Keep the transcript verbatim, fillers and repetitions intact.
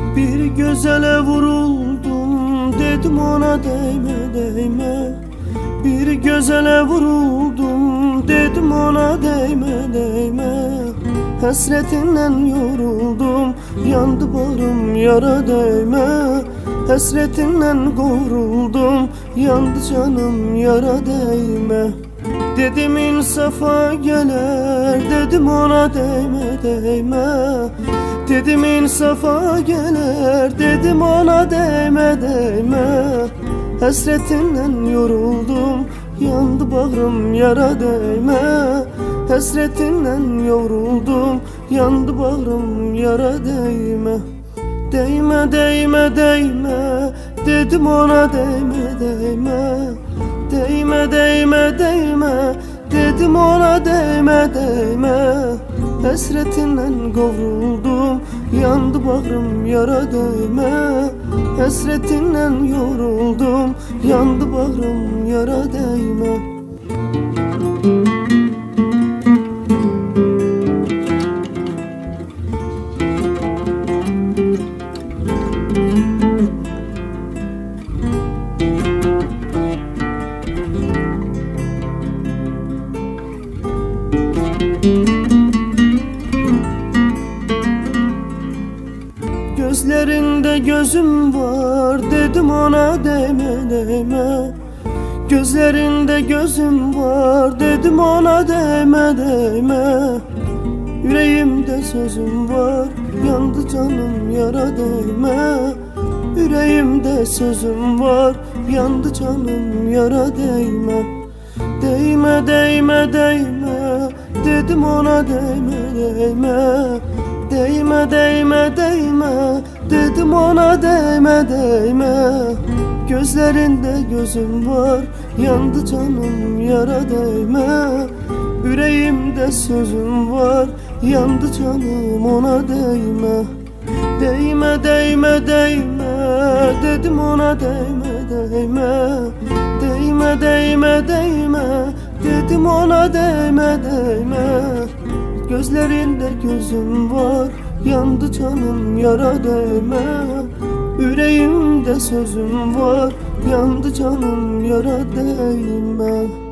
Bir gözele vuruldum, dedim ona değme değme. Bir gözele vuruldum, dedim ona değme değme. Hasretinden yoruldum, yandı bağrım yara değme. Hasretinden koruldum, yandı canım yara değme. Dedim insafa gelir, dedim ona değme değme. Dedim insafa gelir, dedim ona değme değme. Hasretinden yoruldum, yandı bağrım yara değme. Hasretinden yoruldum, yandı bağrım yara değme. Değme değme değme, dedim ona değme değme. Değme değme değme, dedim ona değme değme. Hasretinden kavruldum, yandı bağrım yara değme. Hasretinden yoruldum, yandı bağrım yara değme. Gözlerinde gözüm var, dedim ona değme değme. Gözlerinde gözüm var, dedim ona değme değme. Yüreğimde sözüm var, yandı canım yara değme. Yüreğimde sözüm var, yandı canım yara değme. Değme değme değme, dedim ona değme değme. Değme değme değme, dedim ona değme değme. Gözlerinde gözüm var, yandı canım yara değme. Yüreğimde sözüm var, yandı canım ona değme. Değme değme değme, dedim ona değme değme. Değme değme değme, dedim ona değme değme. Gözlerinde gözüm var, yandı canım yara değme. Yüreğimde sözüm var, yandı canım yara değme.